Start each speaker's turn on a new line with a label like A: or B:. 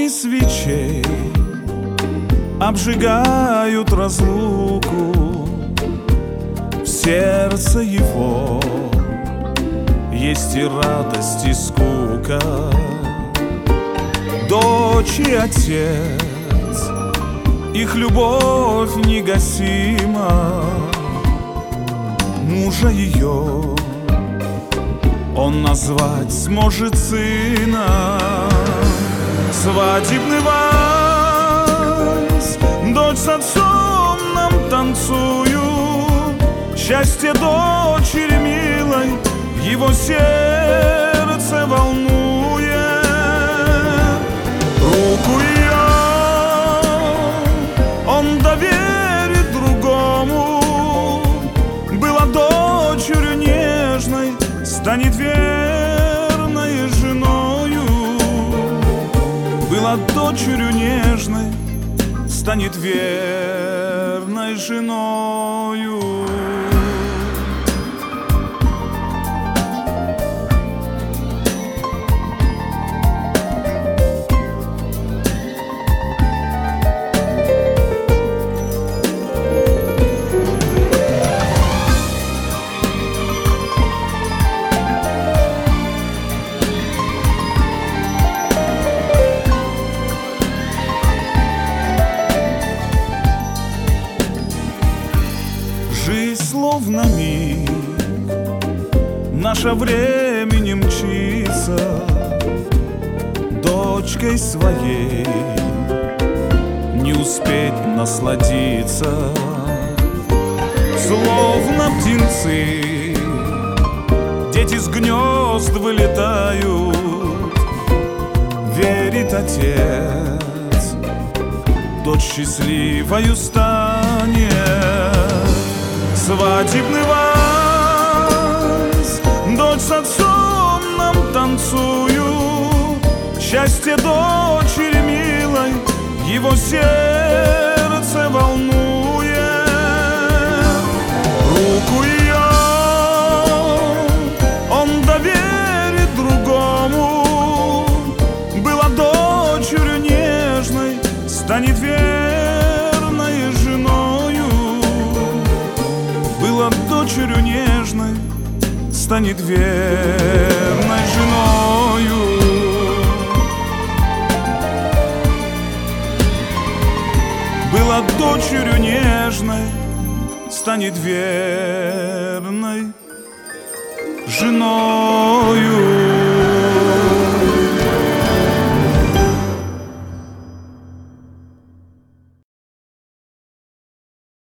A: Огни свечей обжигают разлуку. В сердце его есть и радость, и скука. Дочь и отец, их любовь негасима. Мужа ее он назвать сможет сына. Свадебный вальс дочь с отцом нам танцуют. Счастье дочери милой его сердце волнует. Руку ее он доверит другому. Была дочерью нежной, станет верной женою. Была дочерью нежной, станет верной женою. Жизнь словно миг, наше времени мчится. Дочкой своей не успеть насладиться. Словно птенцы, дети с гнезд вылетают. Верит отец, дочь счастливою станет. Свадебный вальс дочь с отцом нам танцуют. Счастье дочери милой его сердце волнует. Руку ее он доверит другому. Была дочерью нежной, станет верной женою. Была дочерью нежной, станет верной женою. Была дочерью нежной, станет верной женой.